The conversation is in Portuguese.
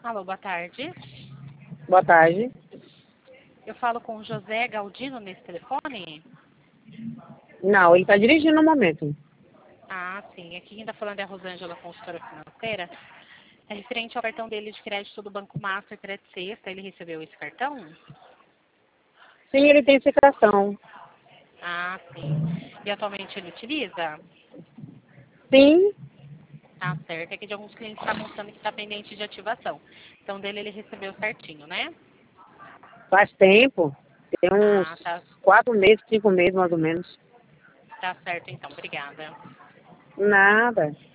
Alô, boa tarde. Boa tarde. Eu falo com o José Galdino nesse telefone? Não, ele está dirigindo no momento. Ah, sim. Aqui quem está falando é a Rosângela, consultora financeira. É referente ao cartão dele de crédito do Banco Master Crédito Sexta. Ele recebeu esse cartão? Sim, ele tem esse cartão. Ah, sim. E atualmente ele utiliza? Sim, Tá certo. É que de alguns clientes está mostrando que está pendente de ativação. Então dele ele recebeu certinho, né? faz tempo. Tem uns Ah, tá. 4 meses, 5 meses mais ou menos. Tá certo então. Obrigada. Nada.